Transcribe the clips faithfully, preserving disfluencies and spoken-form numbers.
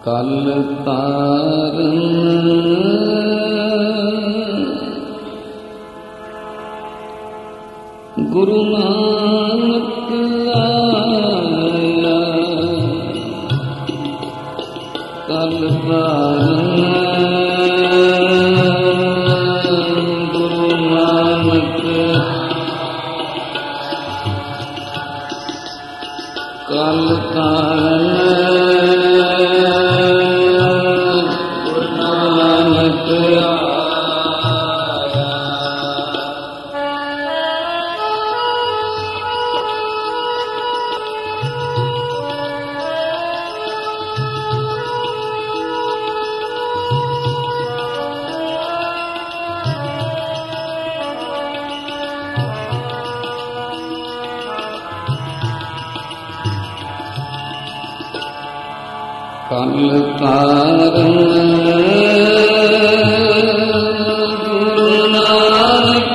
ਕਲ ਤਾਰਨ ਗੁਰੂ ਨਾਨਕ ਆਇਆ, ਕਲ ਤਾਰਨ ਗੁਰੂ ਨਾਨਕ, ਕਲ ਤਾਰਨ ਕਲ ਤਾਰਨ ਗੁਰੂ ਨਾਨਕ,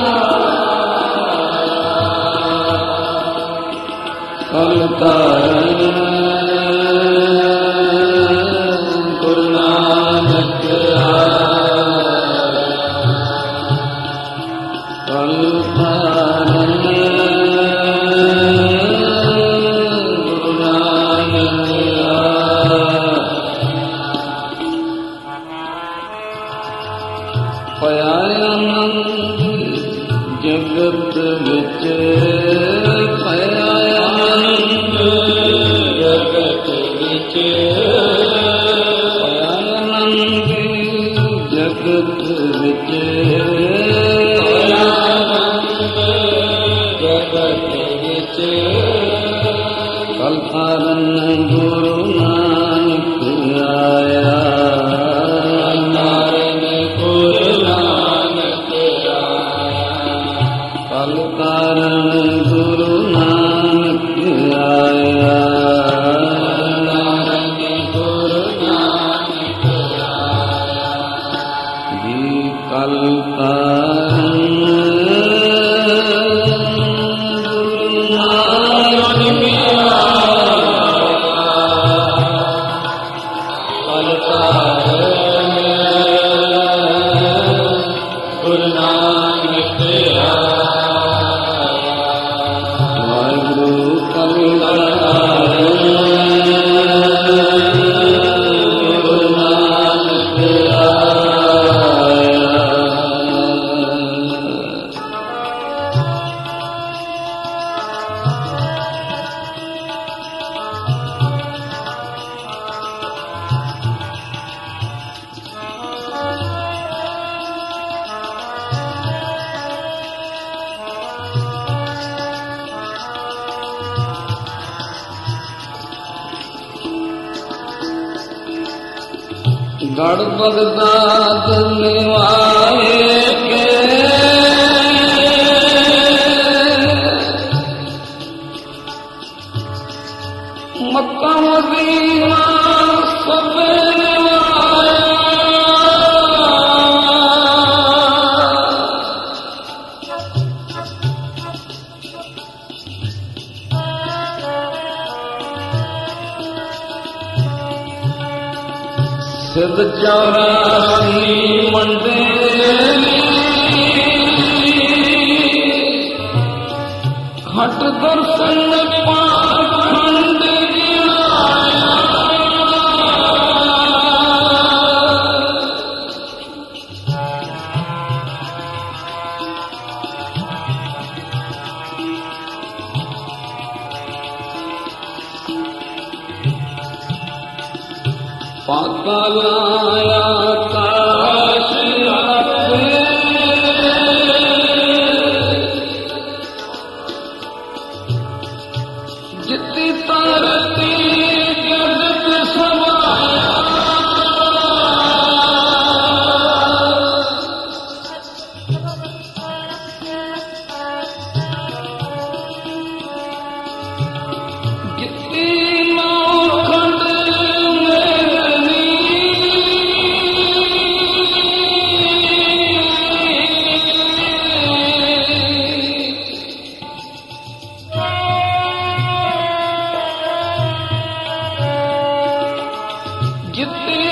ਕਲ ਤਾਰਨ ਗੁਰੂ ਨਾਨਕ ਆਇਆ, ਕਲ ਤਾਰਨ ਗੁਰੂ ਨਾਨਕ ਪਇਆ ਆਨੰਦ ਜਗਤ ਵਿੱਚ, ਪਇਆ ਆਨੰਦ ਜਗਤ ਵਿੱਚ, ਪਇਆ ਆਨੰਦ ਜਗਤ ਵਿੱਚ, ਪਇਆ ਆਨੰਦ ਜਗਤ ਵਿੱਚ, ਕਲ ਤਾਰਨ ਗੁਰੂ ਨਾਨਕ ਆਇਆ, ਕਲ ਤਾਰਨ ਗੁਰੂ ਨਾਨਕ ਆਇਆ, ਗੁਰੂ ਨਾਨਕ ਆਇਆ ਜੀ, ਕਲ ਤਾਰਨ ਗੁਰੂ ਨਾਨਕ ਆਇਆ, ਕਲ ਤਾਰਨ ਗੁਰੂ ਨਾਨਕ ਆਇਆ, ਗੜ ਬਗਦਾਦ ਨਿਵਾਏ ਕੇ, ਮੱਕਾ ਮਦੀਨਾ ਸਭ ਨਿਵਾਇਆ, ਸਿਧ ਚੌਰਾਸੀ ਮੰਡੇ ਘਟ ਦਰਸ਼ਨ ਪਾਖੰਡ ਗਿਣਾਇਆ, ਪਾਤਾਲ ਆਕਾਸ਼ ਆਪੇ, ਜਿੱਤੀ ਧਰਤੀ ਜਗਤ ਸਮਾਇਆ, ਜਿੱਤੀ ਨੌ ਖੰਡ ਮੇਰਨੀ, ਜਿੱਤੀ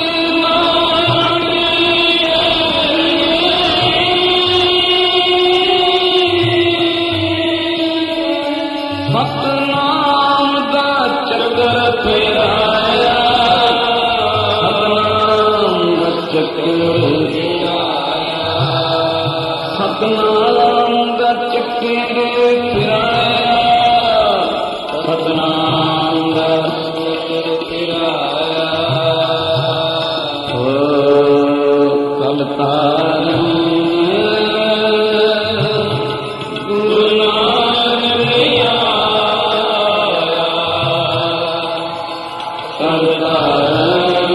ਸਤਨਾਮ ਦਾ ਚੱਕਰ ਫੇਰਾਇਆ, ਸਤਨਾਮ ਦਾ ਚੱਕਰ ਫੇਰਾਇਆ, ਸਤਨਾਮ ਦਾ ਚੱਕਰ ਫੇਰਾਇਆ, ਸਤਨਾਮ ਦਾ ਚੱਕਰ ਫੇਰਾਇਆ। ਓ ਕਲ ਤਾਰਨ ਗੁਰੂ ਨਾਨਕ ਆਇਆ, ਕਲ ਤਾਰਨ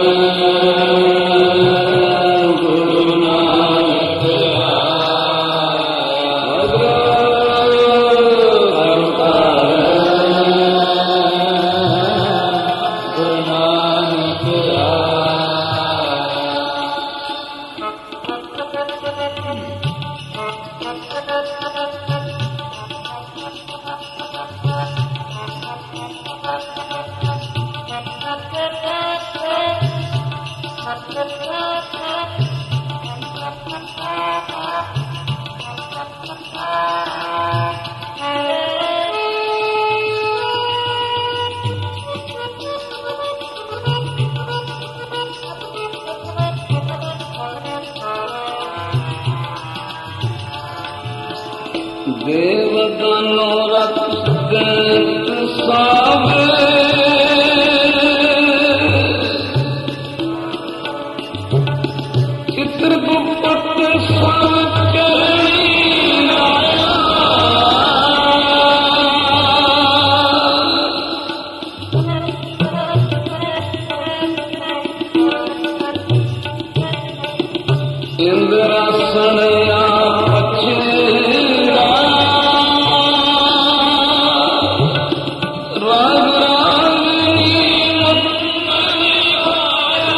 ਗੁਰੂ ਨਾਨਕ ਆਇਆ, ਕਲ ਤਾਰਨ ਗੁਰੂ ਨਾਨਕ ਆਇਆ। ਦੇਵ ਦਾਨੋ ਰਤ ਦੈਂਤ ਸਾਵੇ, ਚਿੱਤਰ ਦੁਪਟ ਸਭ ਚਰਣੀ ਲਾਇਆ, ਇੰਦਰਾਸਨ ਆਪ ਪਛੇਰਾ, ਰਾਗ ਰਾਗਨੀ ਮਤਮਨੀ ਆਇਆ,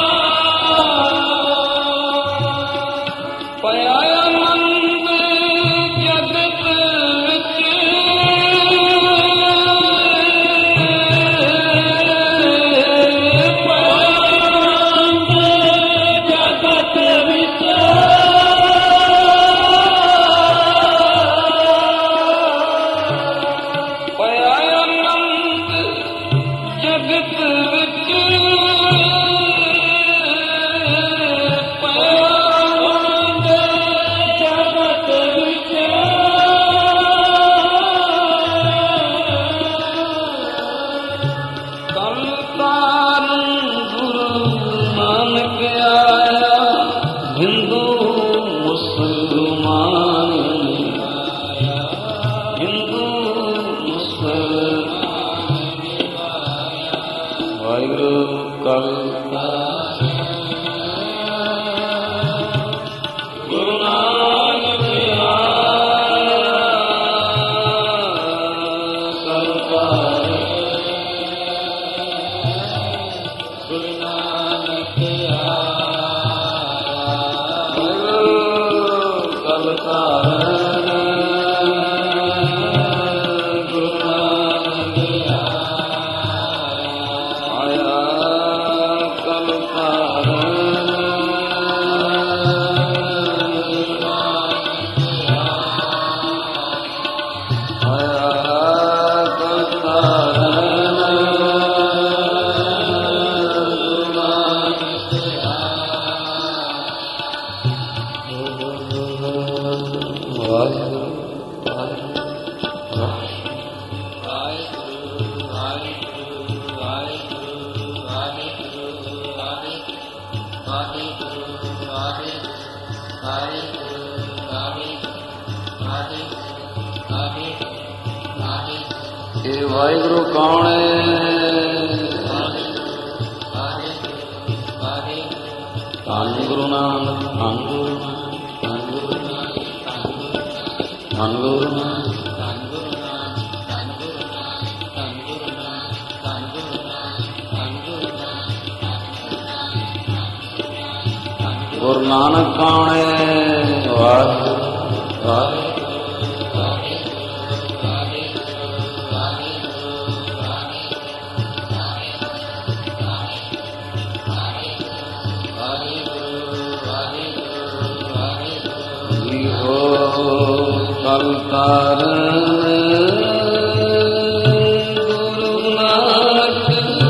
ਪਿਆ ਆਨੰਦ ਜਗਤ ਵਿੱਚ, ਪਿਆ ਆਨੰਦ ਜਗਤ ਵਿੱਚ, ਪਿਆ ਆਨੰਦ ਜਗਤ ਵਿੱਚ, ਪਿਆ ਆਨੰਦ ਜਗਤ ਵਿੱਚ। ਕਲ ਤਾਰਨ ਗੁਰੂ ਨਾਨਕ ਆਇਆ, ਹਿੰਦੂ ਮੁਸਲਮਾਨ ਆਇਆ, ਹਿੰਦੂ ਮੁਸਲਮਾਨ ਆਇਆ। ਵਾਹਿਗੁਰੂ ਕਲ ਤਾਰਨ ਗੁਰੂ ਨਾਨਕ ਆਇਆ, ਕਲ ਤਾਰਨ ਗੁਰੂ ਨਾਨਕ ਆਇਆ, ਵਾਹਿਗੁਰੂ ਕਲ ਤਾਰਨ ਗੁਰੂ ਨਾਨਕ ਆਇਆ, ਕਲ ਤਾਰਨ ਆਇਆ, ਕਲ ਤਾਰਨ ਗੁਰੂ ਨਾਨਕ ਵਾਹਿਗੁਰੂ ਇਹ ਵਾਹਿਗੁਰੂ ਕੌਣ ਹੈ? ਧੰਨ ਗੁਰੂ ਨਾਨਕ, ਧੰਨ ਗੁਰੂ ਨਾਨਕ, ਧੰਨ ਗੁਰੂ ਨਾਨਕ, ਧੰਨ ਗੁਰੂ ਨਾਨਕ, ਧੰਨ ਗੁਰੂ ਨਾਨਕ, ਧੰਨ ਗੁਰੂ ਨਾਨਕ, ਧੰਨ ਗੁਰੂ ਨਾਨਕ, ਧੰਨ ਗੁਰੂ ਨਾਨਕ, ਧੰਨ ਗੁਰੂ ਨਾਨਕ। ਗੁਰੂ ਨਾਨਕ ਕੌਣ ਹੈ? ਵਾਹਿਗੁਰੂ ਵਾਹਿਗੁਰੂ ਕਲ ਤਾਰਨ ਗੁਰੂ ਨਾਨਕ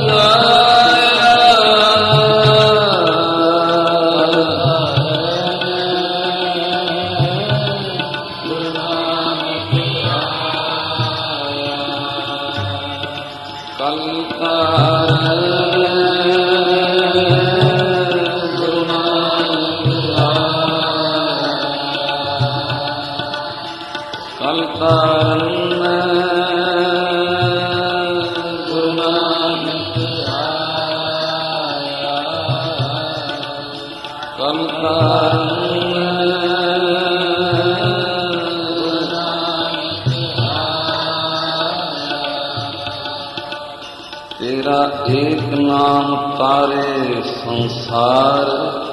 तेरा एक नाम तारे संसार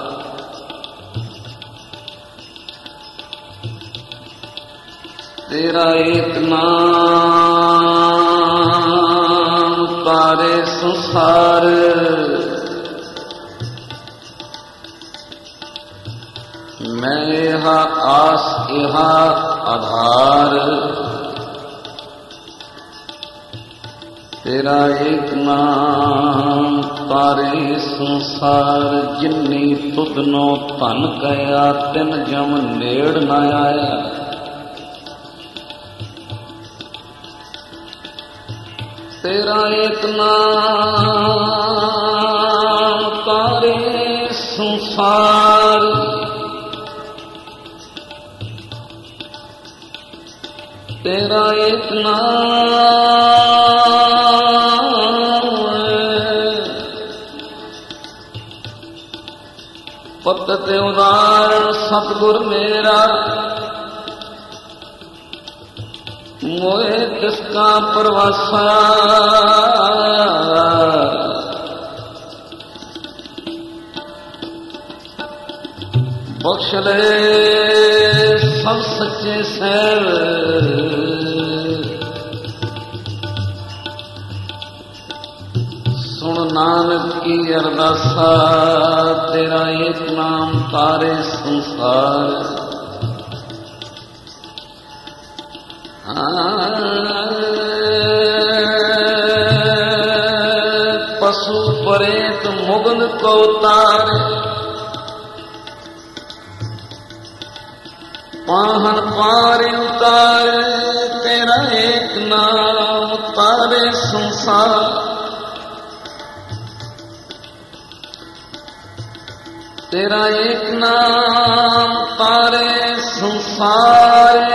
तेरा एक नाम तारे संसार मैं यहा आस यहा आधार तेरा एक नाम तारे संसार जिन्नी तुदनो धन गया तिन जम नेड़ न आया तेरा एक नाम तारे संसार तेरा एक नाम पतत उदाहरण सतगुर मेरा मोए तिसका प्रवासा बख्श ले सब सच्चे सैर सुन नानक की अरदासा तेरा एक नाम तारे संसार पशु परेत मुगन को तारे पाहन पारे उतारे तेरा एक नाम तारे संसार तेरा एक नाम तारे संसारे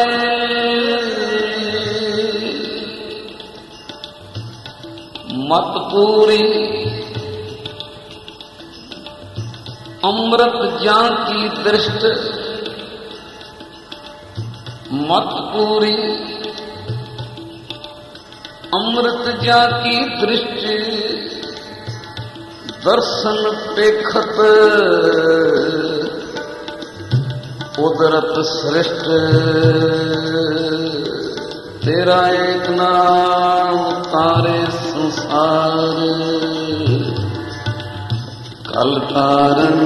मत पूरी अमृत जा की दृष्टि मत पूरी अमृत जा की दृष्टि दर्शन पेखत उदरत सृष्ट तेरा एक नाम तारे संसार कल तारन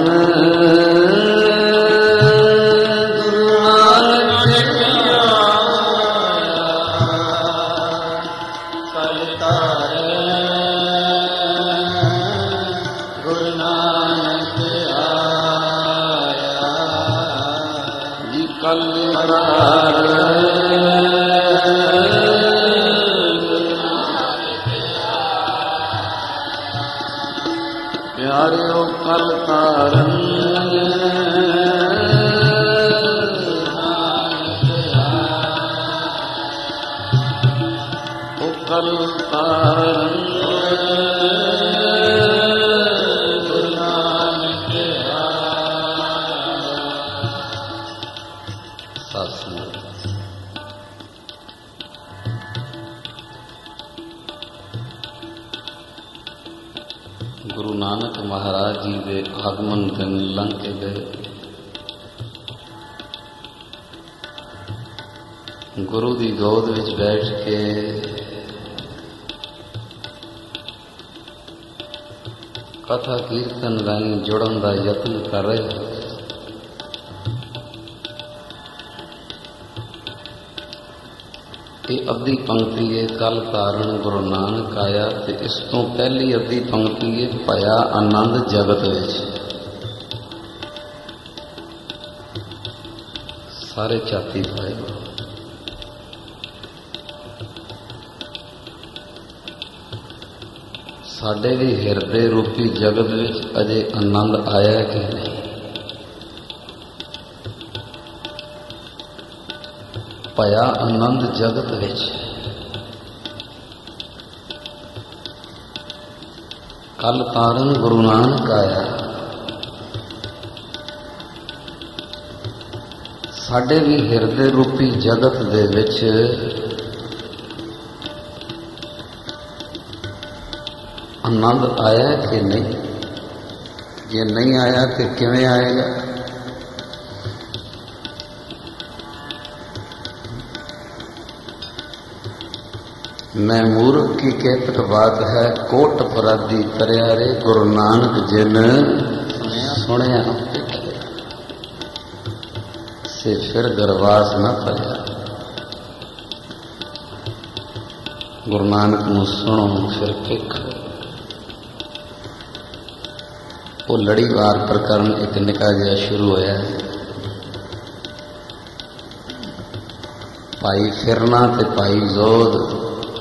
प्यारे कल तारन ओ कल तारन गुरु नानक महाराज जी के आगमन दिन लंघ के गए। गुरु की गोद विच बैठ के कथा कीर्तन राही जुड़न का यत्न कर रहे। कि अद्धी पंक्ति है कल तारण गुरु नानक आया, ते इस तो पहली अद्धी पंक्ति है भया आनंद जगत विच। सारे छाती पाए साडे भी हिरदे रूपी जगत विच अजे आनंद आया कि नहीं। भया आनंद जगत विच कल तारण गुरु नानक आया। साडे भी हिरदे रूपी जगत दे विच आनंद आया कि नहीं। जे नहीं आया तो किवें आएगा। मैं मूर्ख की केतक बात है कोट अपराधी तरया रे, गुरु नानक जिन सुनिया से फिर दरवास न पड़िया। गुरु नानक नूं सुनो फिर देखो। वो लड़ीवार प्रकरण एक निका जिहा शुरू होया है। भाई फिरना ते भाई जोध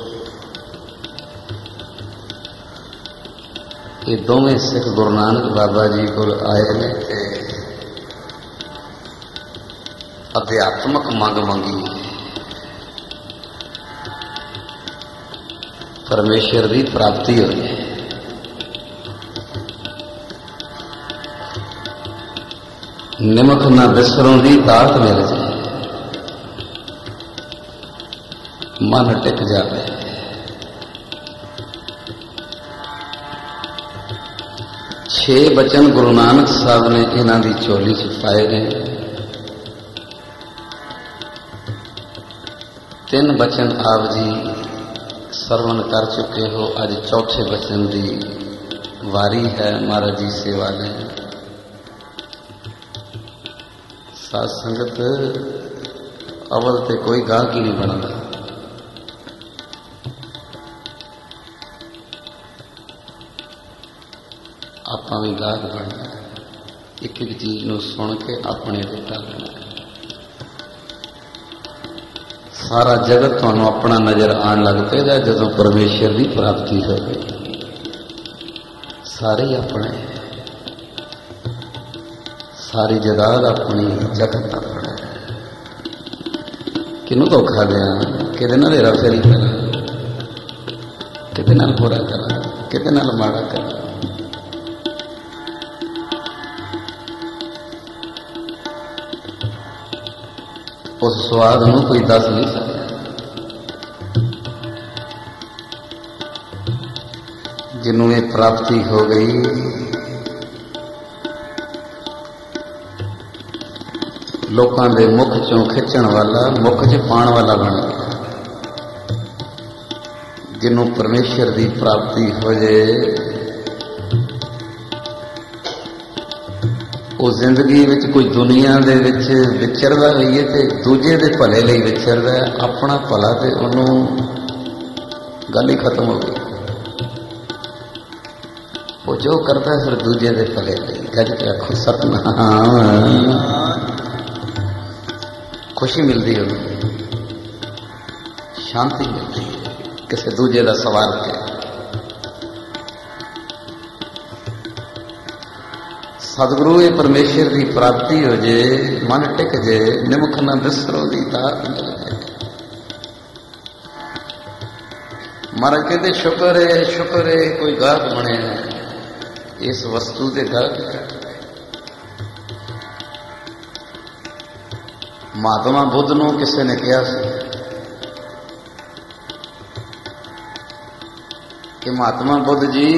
ये दोवें सिख गुरु नानक बाबा जी को आए ने ते अध्यात्मक मंग मंगी, परमेश्वर की प्राप्ति हुई। निमक ना बिसरों की दात मिल जाए, मन टिक जाए। छे बचन गुरु नानक साहब ने इन्हां दी झोली च पाए ने। तीन बचन आप जी सरवण कर चुके हो, अज चौथे बचन की वारी है। महाराज जी सेवा ने साध संगत अवल ते कोई गाहक ही नहीं बनता। आप भी गाहक बनना, एक एक चीज नूं सुन के अपने ते ढालना। सारा जगत तुहानूं अपना नजर आन लग पेगा जदों परमेश्वर की प्राप्ति हो गई। सारे अपने, सारी जदाद अपनी, जगत अपना। किनू धोखा दें, कि हेरा फेरी करा, कि बुरा करा, कि माड़ा करा। उस स्वाद में कोई दस नहीं सकता। जिन्हों ये प्राप्ति हो गई, लोगों के मुख चों खिंचण वाला, मुख च पाण वाला बन गया। जिन्हों परमेश्वर की प्राप्ति हो जाए, वो जिंदगी विच कोई दुनिया दे विच विचरदा होइए ते दूजे दे भले लई विचरदा है। अपना भला ते उन्हों गल ही खत्म हो गई। वो जो करता है फिर दूजे दे भले लई। गज के आखो सतनाम। खुशी मिलती है, शांति मिलती है किसी दूजे का सवार के। सतगुरु ये परमेश्वर की प्राप्ति हो जे, मन टिक जे, निमख न बिसरो दी दात मिल जाए। महाराज कहते शुक्र है, शुक्र है कोई गाहक बने हैं इस वस्तु के गाहक। महात्मा बुद्ध नूं किसी ने कहा कि महात्मा बुद्ध जी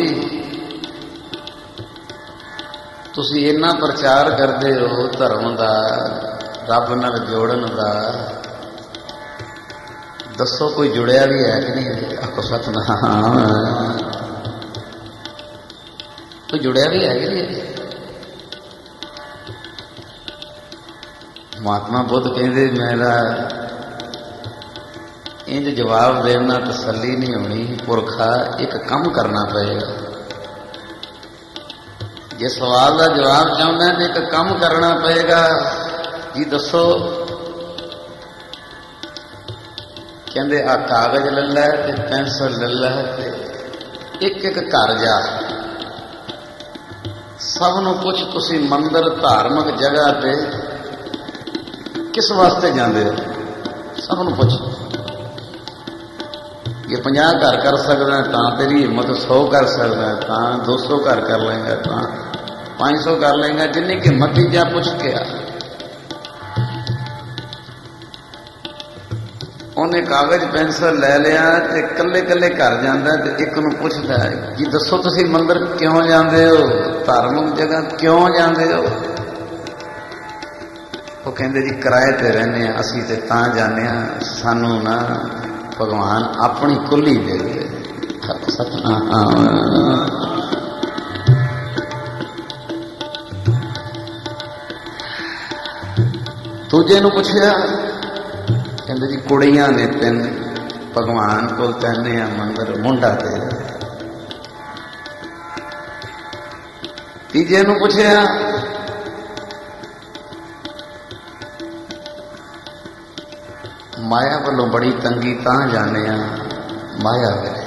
तुसी इन्ना प्रचार करते हो धर्म का, रब नाल जोड़न का, दसो कोई जुड़िया भी है कि नहीं। आखो सतनाम। कोई जुड़िया भी है कि नहीं। महात्मा बुद्ध कहते मेरा इंज जवाब देना तसल्ली नहीं होनी। पुरखा एक काम करना पड़ेगा। जे सवाल का जवाब चाहना है तो एक काम करना पड़ेगा। जी दसो, कहते आ कागज ले लै ते पेंसिल ले लै ते एक एक घर जा, सबनों पुछ तुसी मंदिर धार्मिक जगह पे किस वास्ते जाते हो? सबनों पुछ। ये पचास घर कर सकता है तां तेरी हिम्मत सौ कर सकता है, तां दो सौ घर कर लेंगे, तां पाँच सौ कर लेंगे। जिन्नी की हिम्मत जा पुछ के आ। उन्हें कागज पेंसिल ले लिया ते कल्ले कल्ले घर जाता ते एक नूं पुछदा है कि दसो तुसीं मंदिर क्यों जाते हो, धार्मिक जगह क्यों जाते हो? वो कहते जी किराए ते रहने असीं ते तां जाने सानू ना भगवान अपनी कुल्ली दे दे। सतनाम। दूजे नूं पुछया, कहते जी कुड़ियां ने तीन भगवान को कहने मंदिर मुंडा दे। तीजे नूं पुछया, माया वालों बड़ी तंगी तां जाने माया वेले।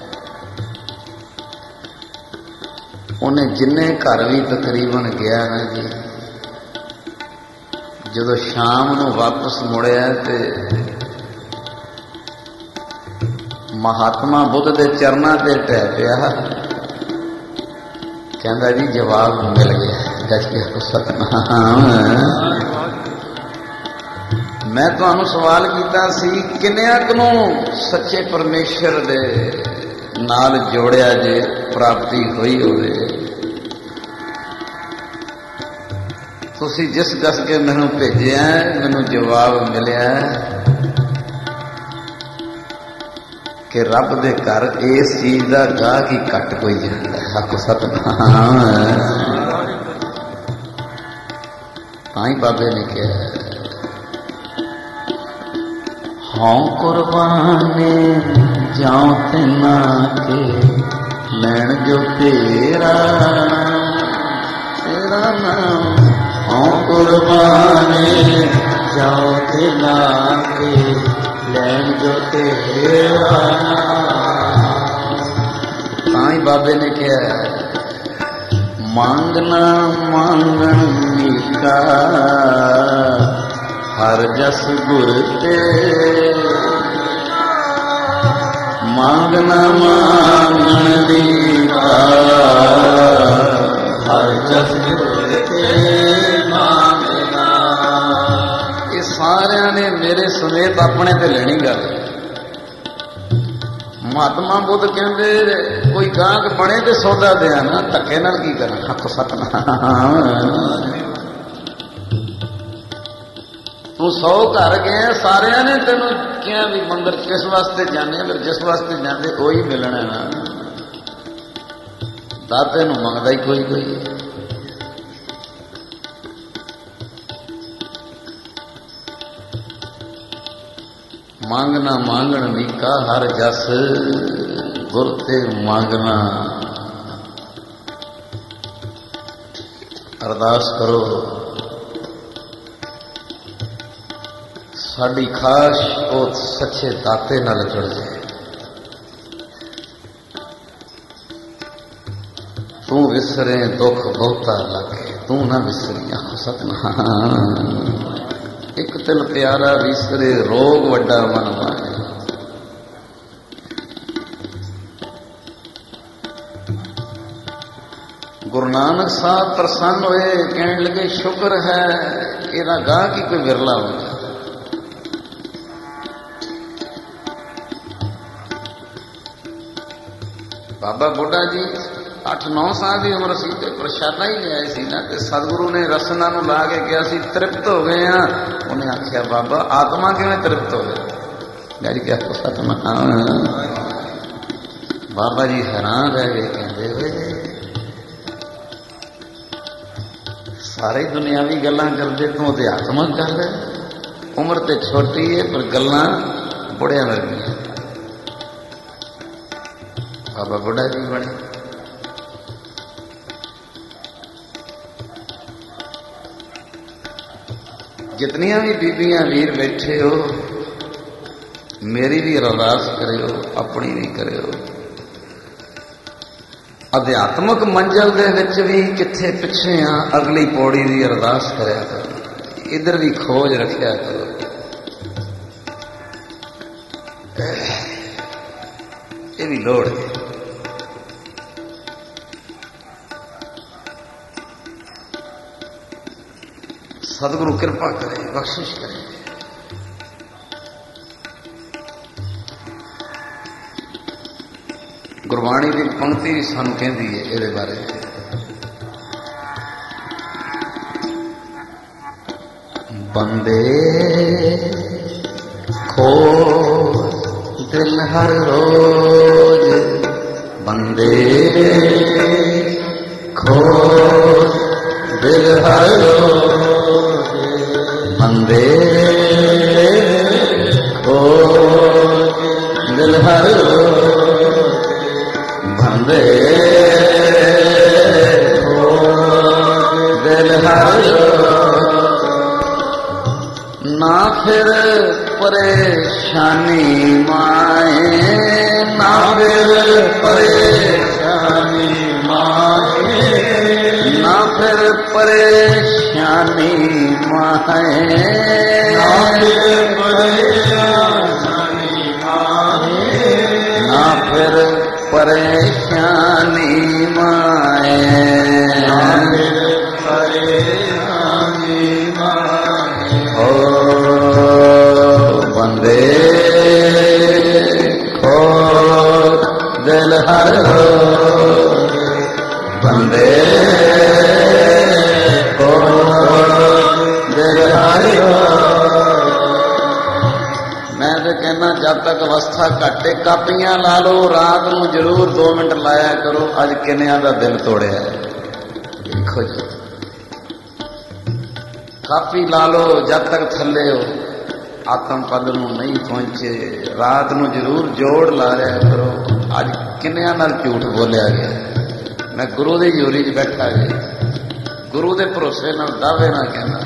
उन्हें जिन्ने घर भी तकरीबन गया ना जी, जदों शाम नूं वापस मुड़िया ते महात्मा बुद्ध के चरणों ते टह पिया। कहता जी जवाब मिल गया। गज के सतनाम। मैं तुहानू सवाल किया सी किन्नियां नूं सच्चे परमेश्वर दे नाल जोड़िया जे प्राप्ति हुई होवे। तुसी जिस दस के मैनू भेजिया मैनू जवाब मिलिया कि रब दे घर इस चीज का गाह की घट कोई जाता है। हक सतनाम। ताई बाबे ने कहा हाँ कुर्बाने जाऊं तेना के लैन जो तेरा तेरा नाम। हाँ कुर्बाने जाऊं तेना के लैन जो तेरा नाम। ताई बाबे ने कहा मांगना मांगन मीठा हर जस गुर ते। मांगना मांगन दीता हर जस गुर ते मांगना। ये सारे ने मेरे समेत अपने ते लेनी गल। महात्मा बुद्ध कहते कोई गाहक बने तो सौदा दिया ना, धक्के नाल की करना। हक सतनाम। तू सौ घर गए सारे ने तेन क्या भी मंदिर किस वास्ते जाने, अगर जिस वास्ते जाते वही मिलना ना। दाते नूं मंगदा ही कोई कोई। मांगना मांगण मीका हर जस गुर ते मांगना। अरदास करो साड़ी खाश वो सच्चे दाते नाल जुड़ जाए। तू विसरे दुख बहुता लगे तू ना विसरिया। सतनाम। एक तिल प्यारा विसरे रोग वड्डा मन मारे। गुरु नानक साहब प्रसन्न हुए, कहने लगे शुक्र है इना गाह की कोई विरला होगा। बाबा बुढ़ा जी अठ नौ साल की उम्र सी ते प्रशादा ही लिया सी ना, ते सतगुरु ने रसना नूं ला के कहा सी तृप्त हो गए हैं। उन्हें आख्या बाबा आत्मा किवें तृप्त हो गई? डैडी क्या सतनाम। बाबा जी हैरान रह गए, कहते हुए सारे दुनियावी गल्लां करदे तू अध्यात्मक गल है। उम्र ते छोटी है पर गल्लां बुढ़िया वर्गियां। बाबा बुढ़ा जी बने, जितनियां भी बीबियां वीर बैठे हो, मेरी भी अरदास करियो, अपनी भी करियो। अध्यात्मक मंजिल दे विच भी किथे पिछे आ, अगली पौड़ी की अरदास करया करो, इधर भी खोज रखिया करो। ये भी लोड़ है। सतगुरु कृपा करे, बख्शिश करे। गुरबाणी की पंक्ति भी सानू कहती है ये बारे। बंदे खो दिल हर रोज, बंदे खो दिल हर रोज, बंदे खो दिल हर रोज, बंदे खो दिल हर रोज। ना फिर परेशानी माए, ना फिर परेशानी माए, ना फिर परेशानी माए, ना फिर परेशानी माए, ना फिर परेशानी माए, ना फिर परेशानी माए। ओ बंदे खो दिल हर रोज, बंदे खो दिल हर रोज। मैं तो कहना जब तक अवस्था घटे कापियां ला लो, रात को जरूर दो मिनट लाया करो। अज किन्निया दा दिल तोड़िया देखो जी। कापी ला लो जब तक थले हो, आत्म पद नूं नहीं पहुंचे, रात नूं जरूर जोड़ ला रहा करो। अज किन्निया नाल झूठ बोलिया गया। मैं गुरु दी जोरी च बैठा जी, गुरु दे भरोसे नाल दावे ना कहना।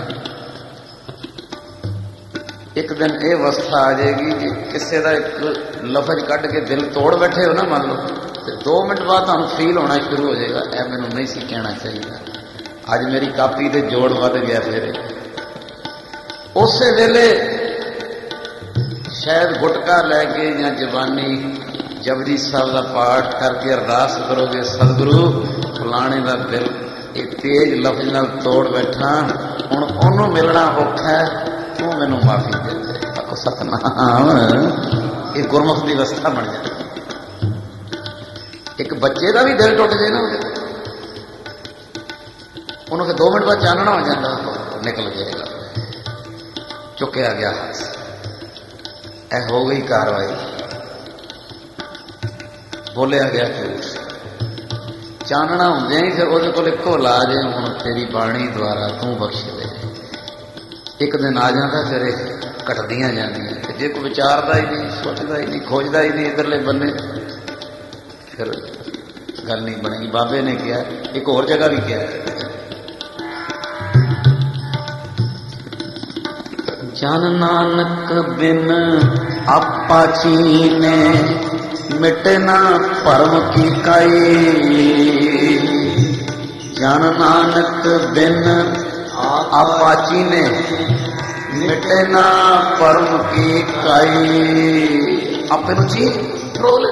एक दिन ये अवस्था आ जाएगी कि किसी का एक लफज कट के दिल तोड़ बैठे हो ना, मान लो, तो दो मिनट बाद तुहानूं फील होना शुरू हो जाएगा, ऐ मैनूं नहीं सी कहना चाहिए। अज मेरी कापी दे जोड़ वध गया। फिर उस वेले शायद गुटका लैके या जवानी जपजी साहब का पाठ करके अरदास करोगे, सतगुरु फलाने का दिल एक तेज लफ्ज नाल तोड़ बैठा, हुण ओनू मिलना औखा है, तू मैनू माफी दे दे। आखो सतनाम। ये गुरमुख की अवस्था बन जाए। एक बच्चे का भी दिल टुट जाए ना, उन्होंने फिर दो मिनट बाद जानना हो जाता, निकल जाएगा, चुकया गया हाथ, ऐ हो गई कार्रवाई, बोलिया गया झूठ। चानना होंदे ही फिर वो को इको इलाज है, हुण तेरी बाणी द्वारा तू बख्श दे। एक दिन आ जाता, फिर घटदियां जांदियां। जे कोई विचारदा ही नहीं, सोचता ही नहीं, खोजदा ही नहीं इधरले बन्ने, फिर गल नहीं बनेगी। बाबे ने कहा, एक होर जगह भी कहा, जन नानक बिन आपा चीने, मिटना भरम की काई। जन नानक बिन आपा चीने, मिटना भरम की काई। आपे नु चीन रोल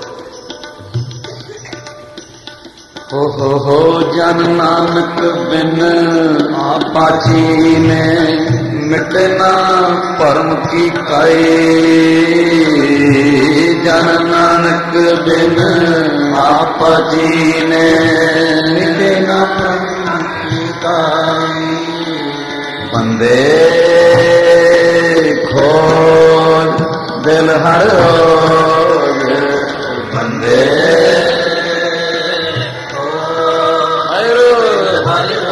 हो हो हो। जन नानक बिन आपा चीने, मिटना भरम की काई। जन नानक बिन आप जीने, मिटना भरम की काई। बंदे खोज दिल हर रोज, बंदे खोज हर रोज।